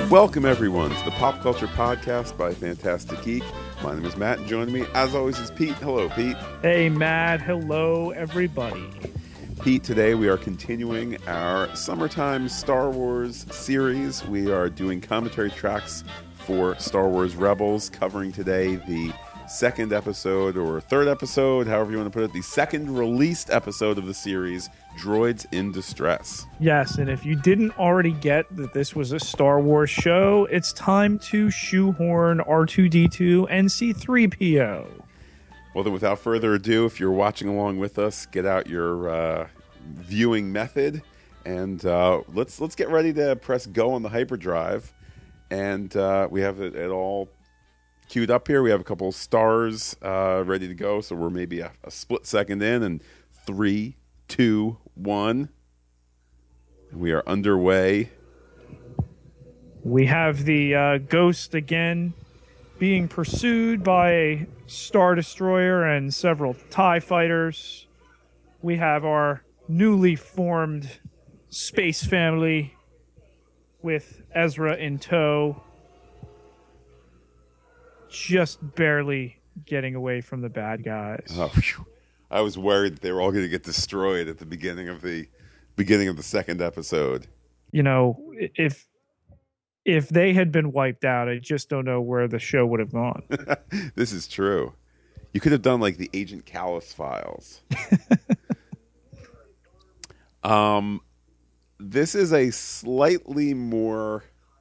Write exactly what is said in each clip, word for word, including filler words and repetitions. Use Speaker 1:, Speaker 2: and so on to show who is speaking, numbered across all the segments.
Speaker 1: Welcome, everyone, to the Pop Culture Podcast by Fantastic Geek. My name is Matt, and joining me, as always, is Pete. Hello, Pete.
Speaker 2: Hey, Matt. Hello, everybody.
Speaker 1: Pete, today we are continuing our summertime Star Wars series. We are doing commentary tracks for Star Wars Rebels, covering today the second episode, or third episode, however you want to put it, the second released episode of the series, Droids in Distress.
Speaker 2: Yes, and if you didn't already get that this was a Star Wars show, it's time to shoehorn R two D two and C three P O.
Speaker 1: Well, then, without further ado, if you're watching along with us, get out your uh, viewing method, and uh, let's let's get ready to press go on the hyperdrive. And uh, we have it, it all queued up here. We have a couple stars uh, ready to go, so we're maybe a, a split second in, and three, two, one. We are underway.
Speaker 2: We have the uh, Ghost again being pursued by a Star Destroyer and several TIE fighters. We have our newly formed space family with Ezra in tow, just barely getting away from the bad guys.
Speaker 1: Oh, phew. I was worried that they were all going to get destroyed at the beginning of the beginning of the second episode.
Speaker 2: You know, if if they had been wiped out, I just don't know where the show would have gone.
Speaker 1: This is true. You could have done like the Agent Callus files. um, this is a slightly more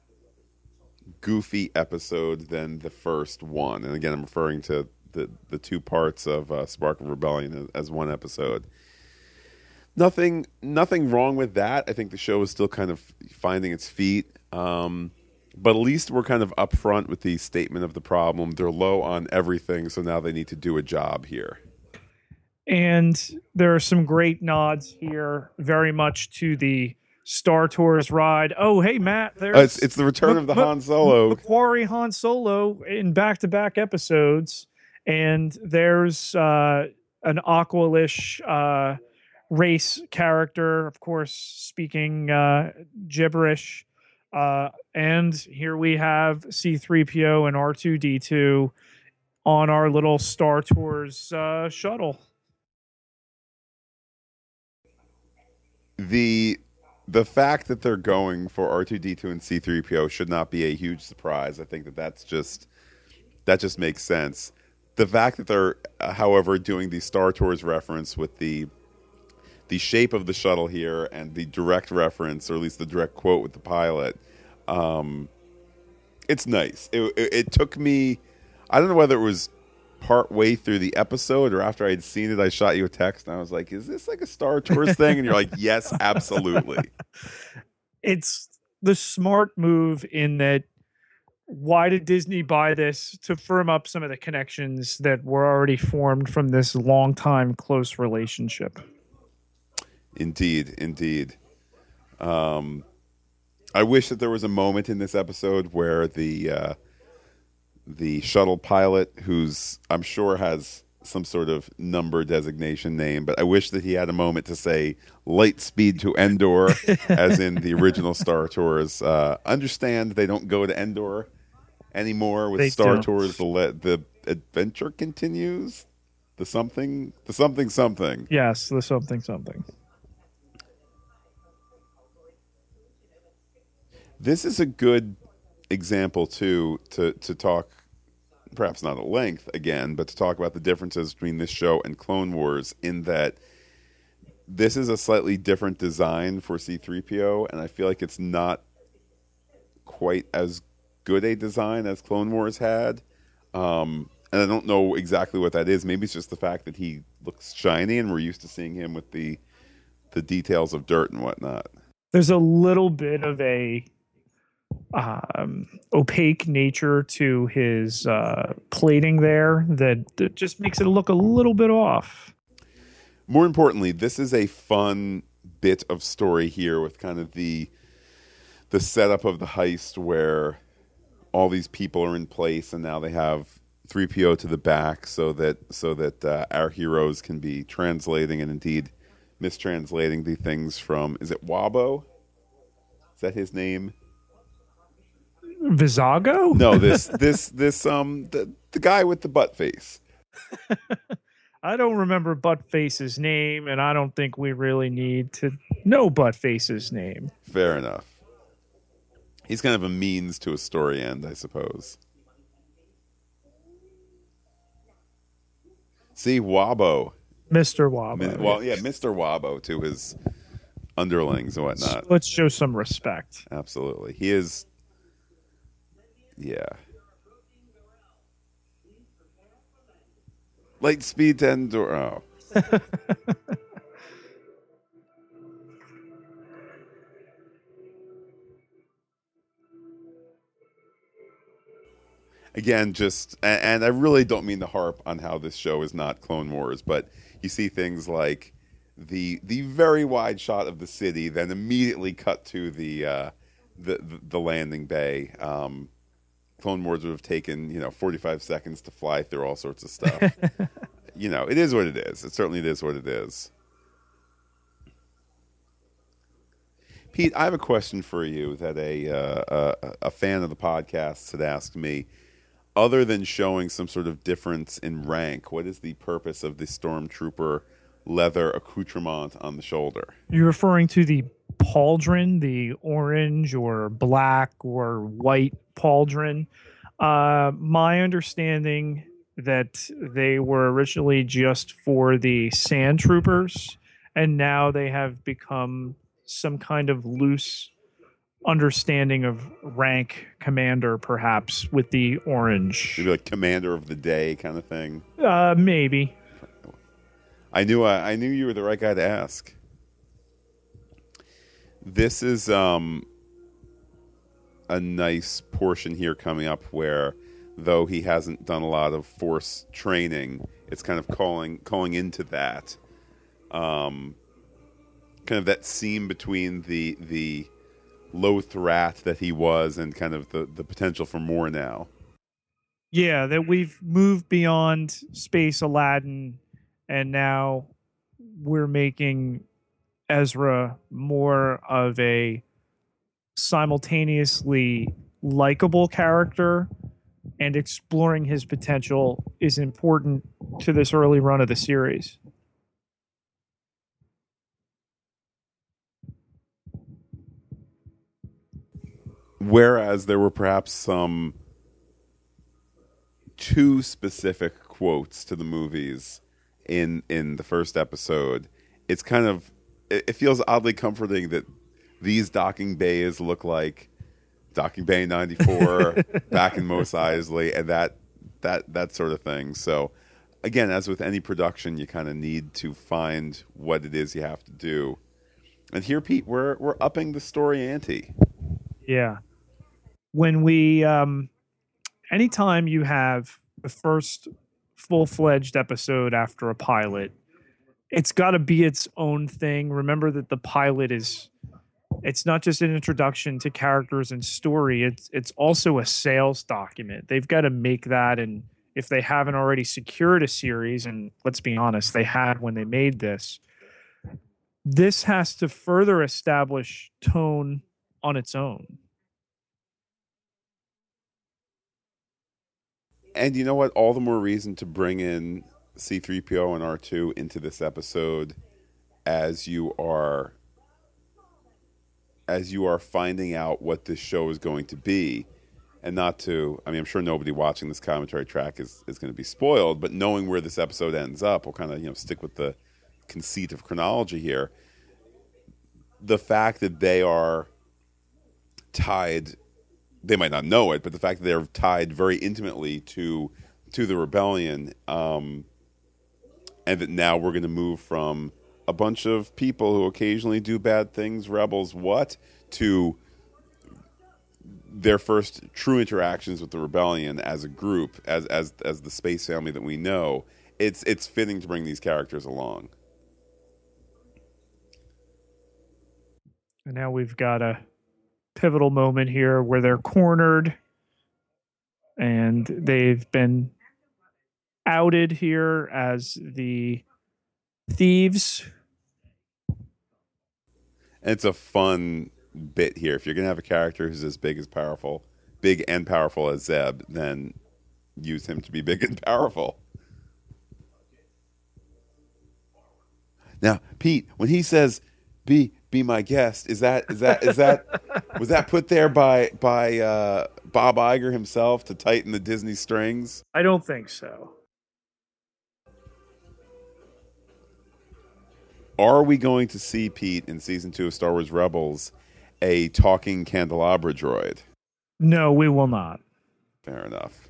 Speaker 1: goofy episode than the first one, and again, I'm referring to the the two parts of uh, Spark of Rebellion as, as one episode. Nothing, nothing wrong with that. I think the show is still kind of finding its feet. Um, But at least we're kind of upfront with the statement of the problem. They're low on everything, so now they need to do a job here.
Speaker 2: And there are some great nods here, very much to the Star Tours ride. Oh, hey, Matt. There's
Speaker 1: Uh, it's, it's the return
Speaker 2: M-
Speaker 1: of the
Speaker 2: M-
Speaker 1: Han Solo.
Speaker 2: Macquarie Han Solo in back-to-back episodes. And there's uh, an Aqualish uh, race character, of course, speaking uh, gibberish. Uh, and here we have C three P O and R two D two on our little Star Tours uh, shuttle.
Speaker 1: The the fact that they're going for R two D two and C three P O should not be a huge surprise. I think that that's just that just makes sense. The fact that they're, uh, however, doing the Star Tours reference with the the shape of the shuttle here and the direct reference, or at least the direct quote with the pilot, um, it's nice. It, it, it took me, I don't know whether it was part way through the episode or after I had seen it, I shot you a text and I was like, is this like a Star Tours thing? And you're like, yes, absolutely.
Speaker 2: It's the smart move in that, why did Disney buy this? To firm up some of the connections that were already formed from this long time close relationship.
Speaker 1: Indeed, indeed. Um, I wish that there was a moment in this episode where the uh, the shuttle pilot, who's I'm sure has some sort of number designation name, but I wish that he had a moment to say "light speed to Endor," as in the original Star Tours. Uh, understand they don't go to Endor anymore with
Speaker 2: They
Speaker 1: Star
Speaker 2: don't.
Speaker 1: Tours. The le- the adventure continues. The something, the something, something.
Speaker 2: Yes, the something something.
Speaker 1: This is a good example, too, to, to talk, perhaps not at length again, but to talk about the differences between this show and Clone Wars, in that this is a slightly different design for C three P O, and I feel like it's not quite as good a design as Clone Wars had. Um, and I don't know exactly what that is. Maybe it's just the fact that he looks shiny, and we're used to seeing him with the the details of dirt and whatnot.
Speaker 2: There's a little bit of a um, opaque nature to his uh, plating there that, that just makes it look a little bit off.
Speaker 1: More importantly, this is a fun bit of story here with kind of the the setup of the heist where all these people are in place and now they have three P O to the back so that so that uh, our heroes can be translating and indeed mistranslating the things from, is it Wabo? Is that his name?
Speaker 2: Visago?
Speaker 1: No, this this this um the, the guy with the butt face.
Speaker 2: I don't remember Buttface's name, and I don't think we really need to know Buttface's name.
Speaker 1: Fair enough. He's kind of a means to a story end, I suppose. See, Wabo.
Speaker 2: Mister Wabo.
Speaker 1: Mi- well, yeah, Mister Wabo to his underlings and whatnot.
Speaker 2: Let's show some respect.
Speaker 1: Absolutely. He is... Yeah. Light speed to endure... Oh. Again, just... And, and I really don't mean to harp on how this show is not Clone Wars, but you see things like the the very wide shot of the city, then immediately cut to the uh, the, the the landing bay. Um, Clone Wars would have taken, you know, forty-five seconds to fly through all sorts of stuff. You know, it is what it is. It certainly is what it is. Pete, I have a question for you that a uh, a, a fan of the podcast had asked me. Other than showing some sort of difference in rank, what is the purpose of the Stormtrooper leather accoutrement on the shoulder?
Speaker 2: You're referring to the pauldron, the orange or black or white pauldron. Uh, my understanding that they were originally just for the sand troopers, and now they have become some kind of loose understanding of rank commander, perhaps, with the orange.
Speaker 1: Maybe like commander of the day kind of thing.
Speaker 2: Uh, maybe.
Speaker 1: I knew I, I knew you were the right guy to ask. This is um, a nice portion here coming up where, though he hasn't done a lot of force training, it's kind of calling calling into that. Um, kind of that seam between the the Loth rat that he was and kind of the, the potential for more now.
Speaker 2: Yeah, that we've moved beyond Space Aladdin, and now we're making Ezra more of a simultaneously likable character, and exploring his potential is important to this early run of the series.
Speaker 1: Whereas there were perhaps some too specific quotes to the movies in in the first episode, it's kind of it, it feels oddly comforting that these docking bays look like Docking Bay ninety-four back in Mos Eisley, and that that that sort of thing. So again, as with any production, you kind of need to find what it is you have to do. And here, Pete, we're we're upping the story ante.
Speaker 2: Yeah. When we, um, anytime you have the first full-fledged episode after a pilot, it's got to be its own thing. Remember that the pilot is, it's not just an introduction to characters and story. It's, it's also a sales document. They've got to make that. And if they haven't already secured a series, and let's be honest, they had when they made this, this has to further establish tone on its own.
Speaker 1: And you know what? All the more reason to bring in C three P O and R two into this episode as you are as you are finding out what this show is going to be. And not to, I mean, I'm sure nobody watching this commentary track is, is going to be spoiled, but knowing where this episode ends up, we'll kind of, you know, stick with the conceit of chronology here. The fact that they are tied, they might not know it, but the fact that they're tied very intimately to to the rebellion, um, and that now we're going to move from a bunch of people who occasionally do bad things, rebels, what, to their first true interactions with the rebellion as a group, as as as the space family that we know. It's it's fitting to bring these characters along.
Speaker 2: And now we've got a pivotal moment here where they're cornered and they've been outed here as the thieves.
Speaker 1: And it's a fun bit here. If you're going to have a character who's as big as powerful, big and powerful as Zeb, then use him to be big and powerful. Now, Pete, when he says "be be my guest," is that is that is that was that put there by by uh, Bob Iger himself to tighten the Disney strings?
Speaker 2: I don't think so.
Speaker 1: Are we going to see, Pete, in season two of Star Wars Rebels, a talking candelabra droid?
Speaker 2: No, we will not.
Speaker 1: Fair enough.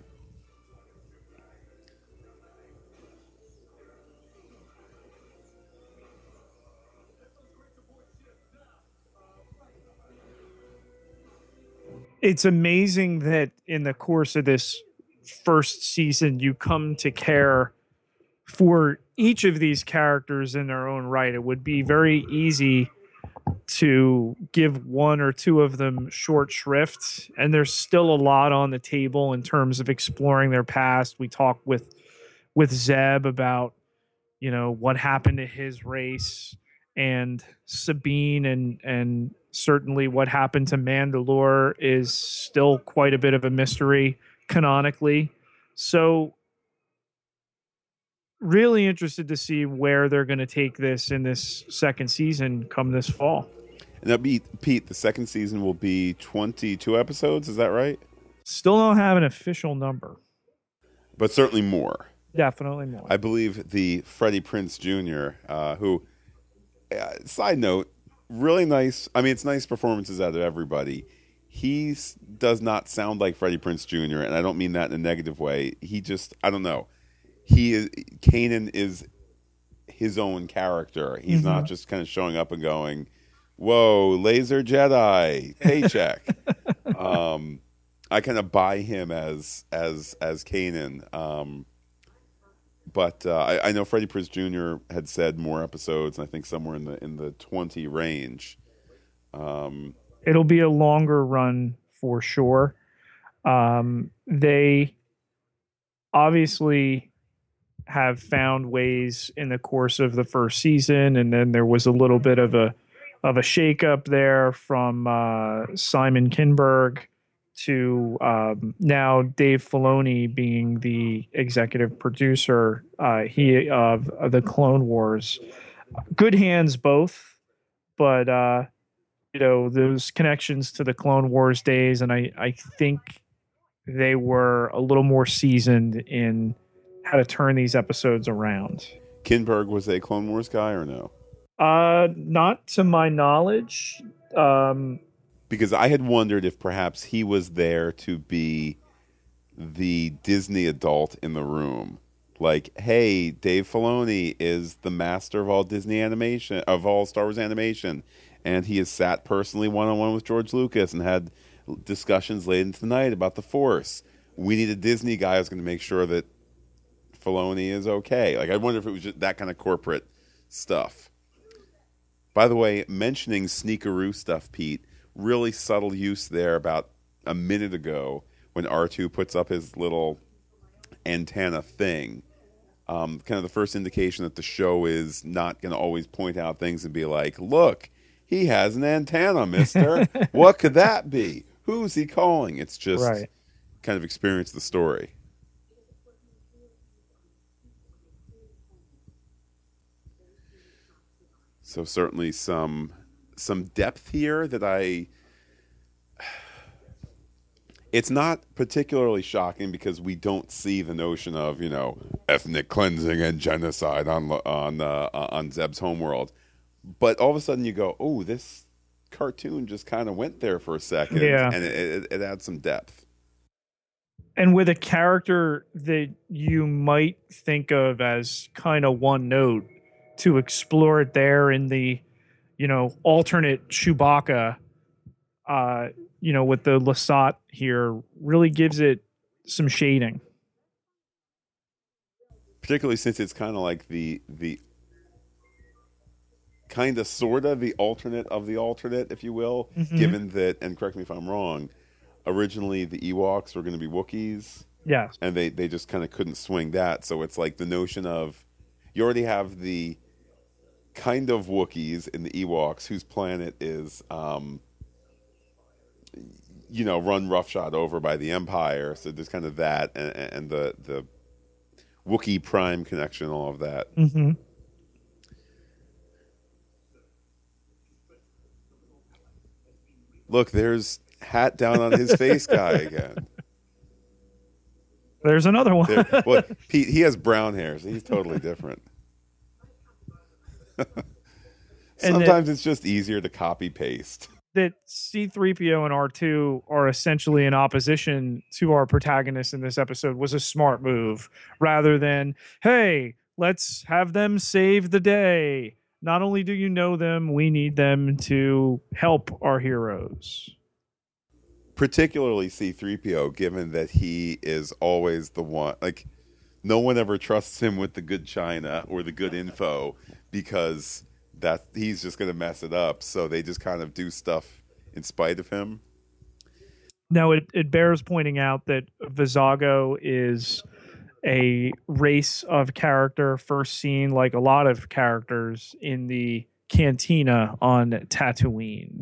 Speaker 2: It's amazing that in the course of this first season, you come to care for each of these characters in their own right. It would be very easy to give one or two of them short shrift, and there's still a lot on the table in terms of exploring their past. We talked with with Zeb about, you know, what happened to his race, and Sabine, and and certainly what happened to Mandalore is still quite a bit of a mystery canonically. So really interested to see where they're going to take this in this second season come this fall.
Speaker 1: And that'll be, Pete, the second season will be twenty-two episodes, is that right?
Speaker 2: Still don't have an official number.
Speaker 1: But certainly more.
Speaker 2: Definitely more.
Speaker 1: I believe the Freddie Prinze Junior, uh, who, uh, side note, really nice. I mean, it's nice performances out of everybody. He s- does not sound like Freddie Prinze Junior, and I don't mean that in a negative way. He just, I don't know. He is, Kanan is his own character. He's
Speaker 2: Mm-hmm.
Speaker 1: not just kind of showing up and going, whoa, laser Jedi, paycheck. um, I kind of buy him as as as Kanan. Um, but uh, I, I know Freddie Prinze Junior had said more episodes, and I think somewhere in the in the twenty range. Um,
Speaker 2: It'll be a longer run for sure. Um, they obviously have found ways in the course of the first season, and then there was a little bit of a of a shakeup there from uh, Simon Kinberg to um, now Dave Filoni being the executive producer. Uh, he of, of the Clone Wars. Good hands both, but uh, you know, those connections to the Clone Wars days, and I I think they were a little more seasoned in how to turn these episodes around.
Speaker 1: Kinberg was a Clone Wars guy or no?
Speaker 2: Uh, not to my knowledge. Um,
Speaker 1: Because I had wondered if perhaps he was there to be the Disney adult in the room. Like, hey, Dave Filoni is the master of all Disney animation, of all Star Wars animation, and he has sat personally one-on-one with George Lucas and had discussions late into the night about the Force. We need a Disney guy who's going to make sure that Filoni is okay. Like, I wonder if it was just that kind of corporate stuff. By the way, mentioning sneakeroo stuff, Pete, really subtle use there about a minute ago when R two puts up his little antenna thing. Um, kind of the first indication that the show is not going to always point out things and be like, look, he has an antenna, mister. What could that be? Who's he calling? It's just
Speaker 2: Right.
Speaker 1: kind of experience the story. So certainly some some depth here that I... It's not particularly shocking because we don't see the notion of, you know, ethnic cleansing and genocide on on uh, on Zeb's homeworld. But all of a sudden you go, oh, this cartoon just kind of went there for a second.
Speaker 2: Yeah.
Speaker 1: And it, it, it adds some depth.
Speaker 2: And with a character that you might think of as kind of one note, to explore it there in the, you know, alternate Chewbacca, uh, you know, with the Lasat here, really gives it some shading.
Speaker 1: Particularly since it's kind of like the the kind of sort of the alternate of the alternate, if you will,
Speaker 2: Mhm.
Speaker 1: given that, and correct me if I'm wrong, originally the Ewoks were going to be Wookiees,
Speaker 2: Yes.
Speaker 1: and they, they just kind of couldn't swing that. So it's like the notion of you already have the kind of Wookiees in the Ewoks whose planet is um, you know, run roughshod over by the Empire. So there's kind of that, and, and the the Wookiee Prime connection, all of that.
Speaker 2: Mm-hmm.
Speaker 1: Look, there's hat down on his face guy again.
Speaker 2: There's another one.
Speaker 1: There, well, Pete, he has brown hair, so he's totally different. Sometimes that, it's just easier to copy paste.
Speaker 2: That C three P O and R two are essentially in opposition to our protagonists in this episode was a smart move, rather than, hey, let's have them save the day. Not only do you know them, we need them to help our heroes.
Speaker 1: Particularly C three P O, given that he is always the one, like, no one ever trusts him with the good china or the good info, because that he's just going to mess it up. So they just kind of do stuff in spite of him.
Speaker 2: Now, it, it bears pointing out that Vizago is a race of character first seen, like a lot of characters, in the cantina on Tatooine.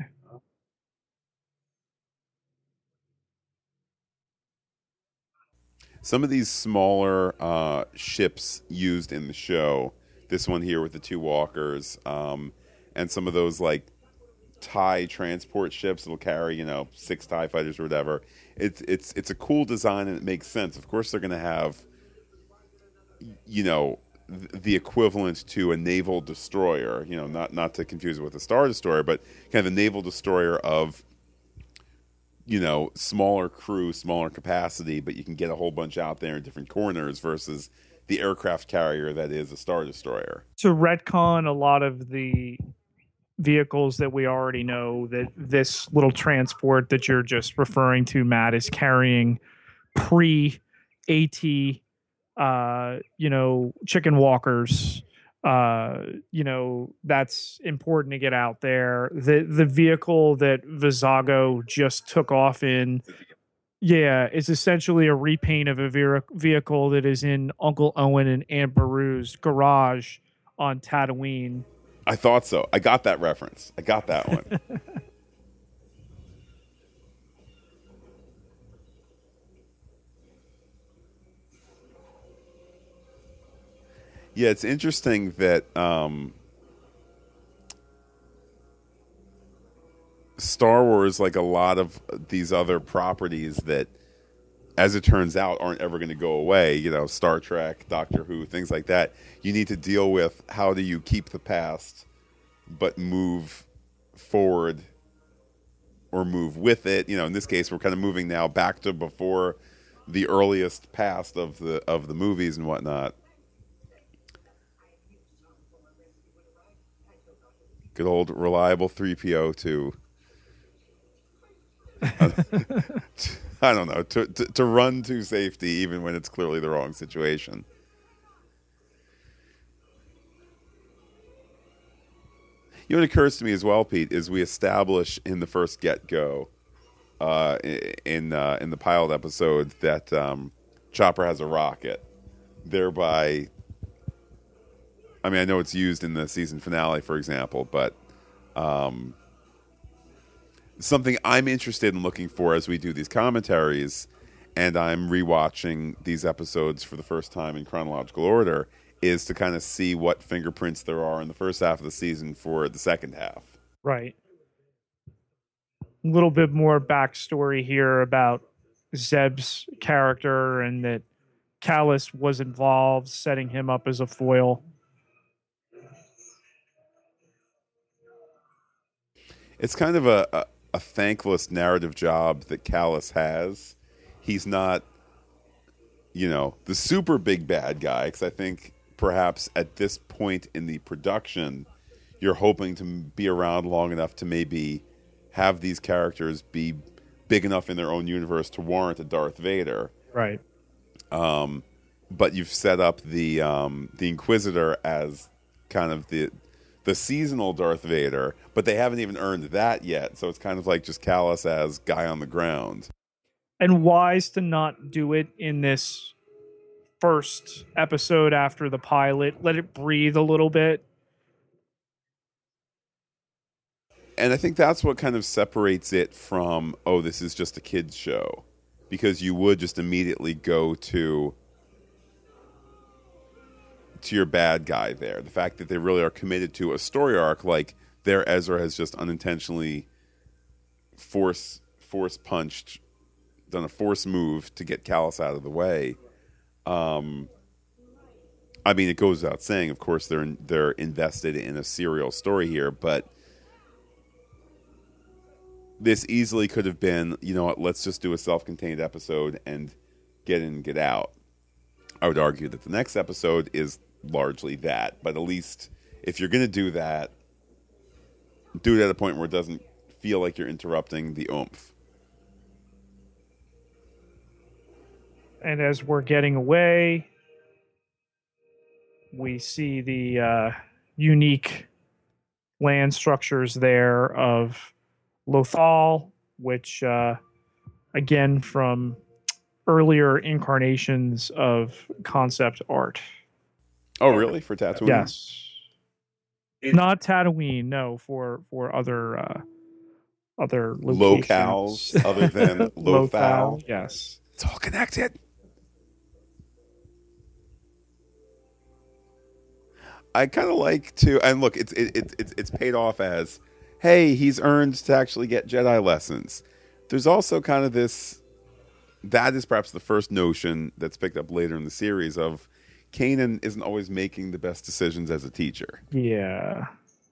Speaker 1: Some of these smaller uh, ships used in the show, this one here with the two walkers, um, and some of those like TIE transport ships that'll carry, you know, six TIE fighters or whatever. It's it's it's a cool design and it makes sense. Of course, they're going to have, you know, th- the equivalent to a naval destroyer. You know, not not to confuse it with a Star Destroyer, but kind of a naval destroyer of, you know, smaller crew, smaller capacity, but you can get a whole bunch out there in different corners versus the aircraft carrier that is a Star Destroyer.
Speaker 2: To retcon a lot of the vehicles that we already know, that this little transport that you're just referring to, Matt, is carrying pre-AT, uh, you know, chicken walkers. Uh, you know, that's important to get out there. The the vehicle that Vizago just took off in, yeah, it's essentially a repaint of a ve- vehicle that is in Uncle Owen and Aunt Beru's garage on Tatooine.
Speaker 1: I thought so. I got that reference. I got that one. Yeah, it's interesting that um, Star Wars, like a lot of these other properties that, as it turns out, aren't ever going to go away, you know, Star Trek, Doctor Who, things like that, you need to deal with how do you keep the past but move forward or move with it. You know, in this case, we're kind of moving now back to before the earliest past of the of the movies and whatnot. Good old reliable three P O to, I don't know, to, to to run to safety even when it's clearly the wrong situation. You know what occurs to me as well, Pete, is we establish in the first get-go, uh, in uh, in the pilot episode, that um, Chopper has a rocket, thereby, I mean, I know it's used in the season finale, for example, but um, something I'm interested in looking for as we do these commentaries, and I'm rewatching these episodes for the first time in chronological order, is to kind of see what fingerprints there are in the first half of the season for the second half.
Speaker 2: Right. A little bit more backstory here about Zeb's character and that Kallus was involved, setting him up as a foil.
Speaker 1: It's kind of a, a, a thankless narrative job that Kallus has. He's not, you know, the super big bad guy, because I think perhaps at this point in the production, you're hoping to be around long enough to maybe have these characters be big enough in their own universe to warrant a Darth Vader.
Speaker 2: Right.
Speaker 1: Um, but you've set up the um, the Inquisitor as kind of the the seasonal Darth Vader, but they haven't even earned that yet. So it's kind of like just Kallus as guy on the ground.
Speaker 2: And wise to not do it in this first episode after the pilot. Let it breathe a little bit.
Speaker 1: And I think that's what kind of separates it from, oh, this is just a kid's show. Because you would just immediately go to to your bad guy there. The fact that they really are committed to a story arc, like their Ezra has just unintentionally force force punched, done a force move to get Callus out of the way. Um, I mean, it goes without saying, of course, they're in, they're invested in a serial story here, but this easily could have been, you know what, let's just do a self-contained episode and get in and get out. I would argue that the next episode is largely that, but at least if you're going to do that, do it at a point where it doesn't feel like you're interrupting the oomph.
Speaker 2: And as we're getting away, we see the uh, unique land structures there of Lothal, which, uh, again, from earlier incarnations of concept art.
Speaker 1: Oh, really? For Tatooine?
Speaker 2: Yes. It, Not Tatooine, no, for for other uh, other locations.
Speaker 1: Locales other than Lothal. Lothal.
Speaker 2: Yes.
Speaker 1: It's all connected. I kind of like to, and look, it's it, it, it's it's paid off as, hey, he's earned to actually get Jedi lessons. There's also kind of this, that is perhaps the first notion that's picked up later in the series of Kanan isn't always making the best decisions as a teacher.
Speaker 2: Yeah.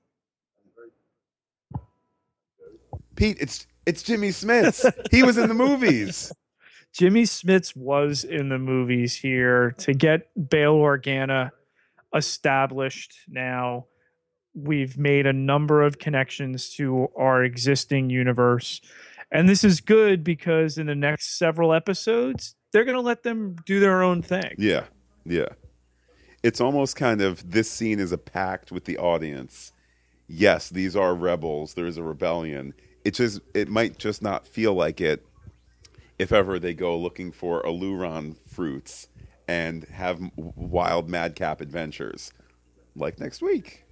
Speaker 1: Pete, it's it's Jimmy Smits. He was in the movies.
Speaker 2: Jimmy Smits was in the movies here to get Bail Organa established. Now we've made a number of connections to our existing universe, and this is good because in the next several episodes they're going to let them do their own thing.
Speaker 1: Yeah, yeah. It's almost kind of, this scene is a pact with the audience. Yes, these are rebels. There is a rebellion. It just, it might just not feel like it if ever they go looking for Aluron fruits and have wild madcap adventures, like next week.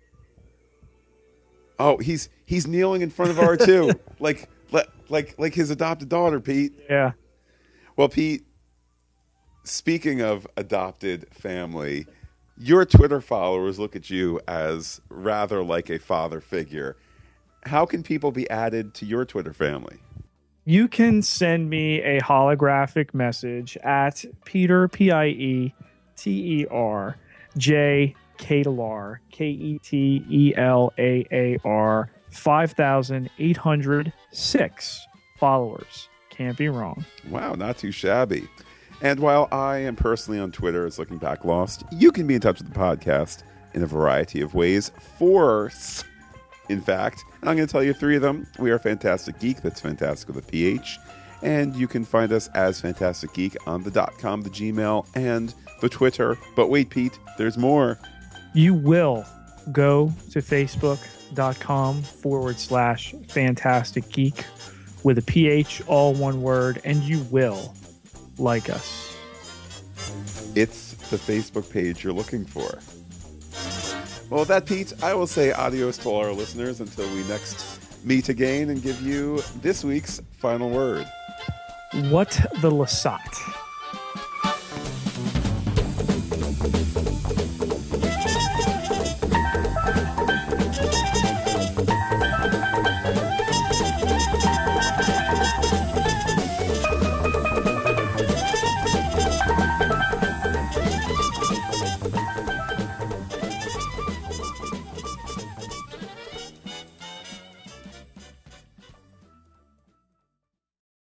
Speaker 1: Oh, he's he's kneeling in front of R two, like like like his adopted daughter, Pete.
Speaker 2: Yeah.
Speaker 1: Well, Pete, speaking of adopted family, your Twitter followers look at you as rather like a father figure. How can people be added to your Twitter family?
Speaker 2: You can send me a holographic message at Peter, P I E T E R, J, Ketelar, K E T E L A A R, five thousand eight hundred six followers. Can't be wrong.
Speaker 1: Wow, not too shabby. And while I am personally on Twitter as Looking Back Lost, you can be in touch with the podcast in a variety of ways. Force, in fact. And I'm going to tell you three of them. We are Fantastic Geek. That's Fantastic with a P H. And you can find us as Fantastic Geek on the .com, the Gmail, and the Twitter. But wait, Pete, there's more.
Speaker 2: You will go to Facebook.com forward slash Fantastic Geek with a P H, all one word, and you will like us.
Speaker 1: It's the Facebook page you're looking for. Well, with that, Pete, I will say adios to all our listeners until we next meet again and give you this week's final word.
Speaker 2: What the Lasat.